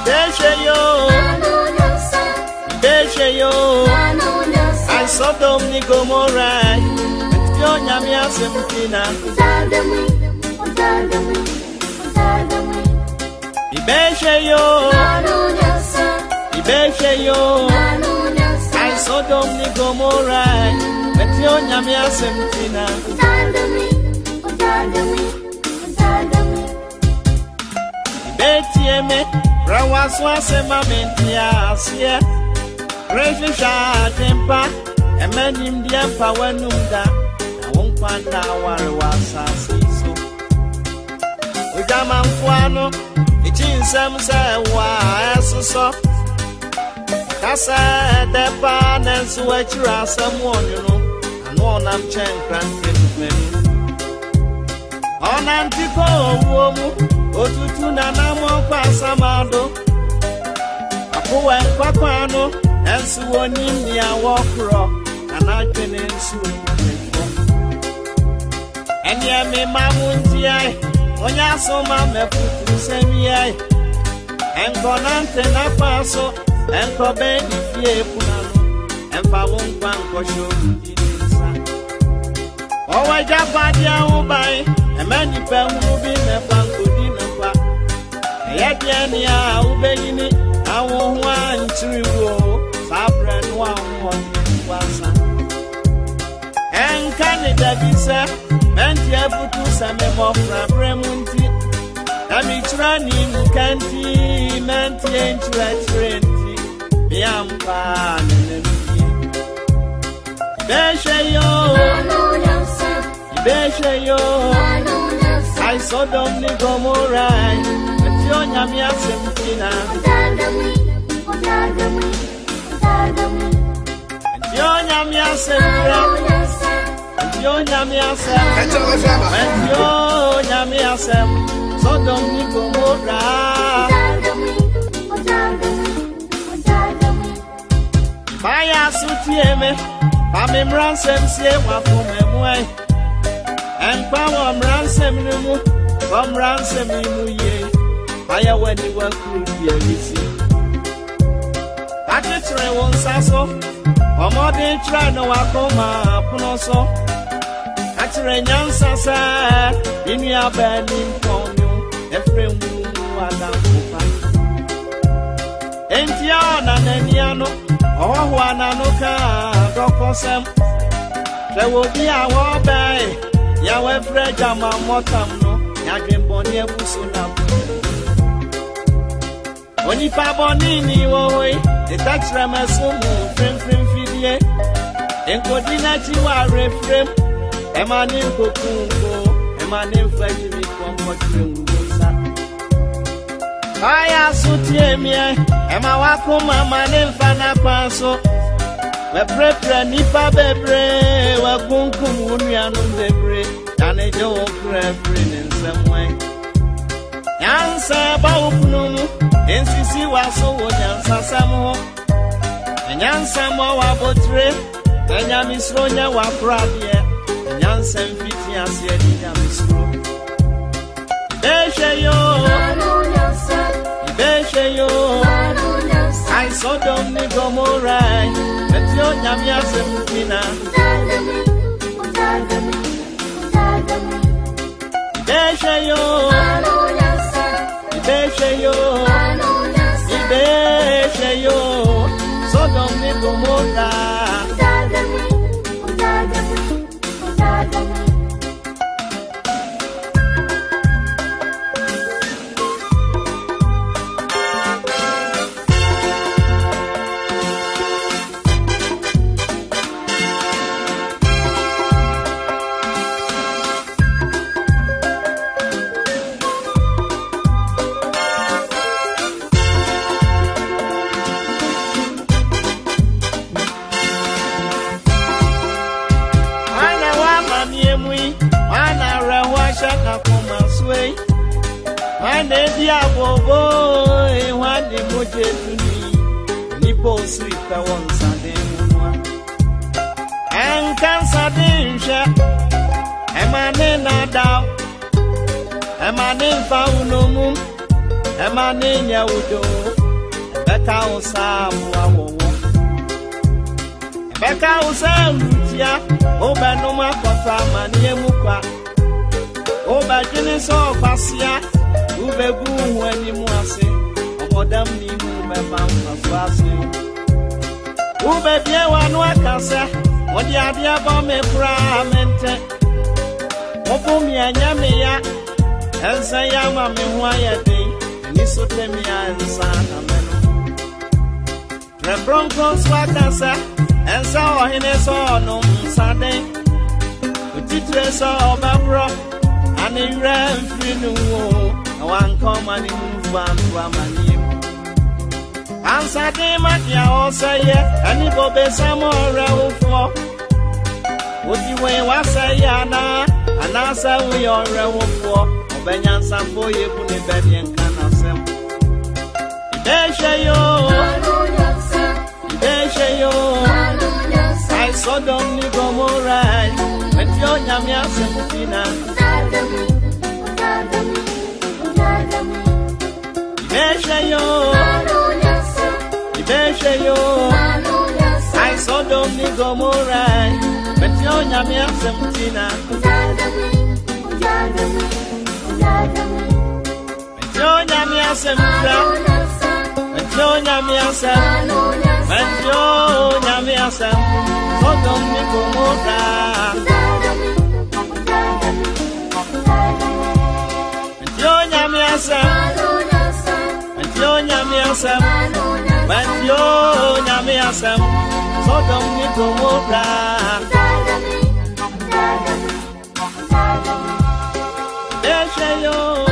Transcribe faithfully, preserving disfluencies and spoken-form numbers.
Beshayo, Beshayo, I saw Dominic Gomorrah, and Jonya Mia Semtina. Beshayo, Beshayo, I saw Dominic Gomorrah, and Jonya Mia Semtina. Betieme, Rawaswa Semamentia, Sia, Refisha, Tempa, and Manim Diampa Wanunda, I won't find out what it was. So, with a man Fuano, it is some say, why so Casa, the pan and sweat you are someone, you know, and one I'm chain cranking. On Antipo, woman. Otutu na namo kwa samado Apo en kwakwano Ensu wonim ni awokro Anadwene ensu Enye me mamunti ai Onya soma mefutu semi ai Enkonante na paso Enko beni fie punano Enfa wonkwa nkosho Inisa Owa japadi ya ubai Emeni pe unubi mefanko Yadiani a ubeyini awo hwa nchiriwo sabre no awo wasa enkani dabisa menti abutu same mofra bremunti ami trani mukanti menti enchira trenti biampa nenemi beshayo beshayo I saw Dominic Gomorrah Jonya Mia Semtina Jonya Mia Semtina Jonya Mia Semtina Jonya Mia Semtina So Dominic Gomorrah Maya Sutieme Pamim Ransem Sie Wafume Mwe And Power Ransem Numu From Ransem Numu Aya when you were cool, dear Missy. I get try one sasso, or more than try no Akoma, Punoso. I try young Sassa, in your bed in Ponyo, a friend who are down for Entiana Neniano, or Juananoka, Docosem. There will be a war by Yahweh Fredama Motamno, Yagin Bonia Busuna. Oni pabonini woy, the touch ramasumu, frame frame fidie, and Codina Chiwa reframe, Emanim Kokungo, Emanim Fajimi Comfort Aya Sutiemia, Emma Wakuma Manim Fana Paso, we prepare Nipa Bebre, Wakunkum Unianum Debre, and a joke refrain in some way. Yansa Baupnum. Ensisi waso wonyansa samo Nyansa mo wabotre Enya misro nya wafradie Nyansa mfiti asiye nya misro Beshayo Beshayo I saw Dominic Gomorrah Etio nyamia semtina Beshayo Beshayo Beshayo So Dominic Gomorrah Boy, one the moje to me, Nipo sweet the one Sunday, and cancer danger, and my name not doubt, and my name found no moon, and my name Yaudo. Beka usamu awowo Beka usamu tia Oba numa kofa manie mukwa Oba jini so basia Ube guhu eni muase Omodam ni mube bamba swase Ube bie wanu akase Odi adia bome pra mente Obu mi anyame ya Ensa ya mami huwa ya dey Niso temi ya ensa na meno Rebronkos wakasa Ensa wahine so no msade Utitre so obabro Ani remfri nuwo Awankoma ni mvuwa mvuwa manimu Ansa di makia osaye Ani bobe samore ufo Udiwe wasaye na Anasa uyore ufo Obenyansa foye kuni bedye nkana semu Ibeshe yo Ibeshe yo I Sodom ni Gomorrah Metyo nyami asemutina Ibeshe yo Ibeshe yo I Sodom ni Gomorrah Metyo nyami asemutina Metyo nyami asemutina Metyo nyami asemutina Metyo nyami asemutina Sodom ni Gomorrah Metyo nyami asemutina Metyo nyami asemutina Metyo nyami asemutina Sodom ni Gomorrah Beshe yo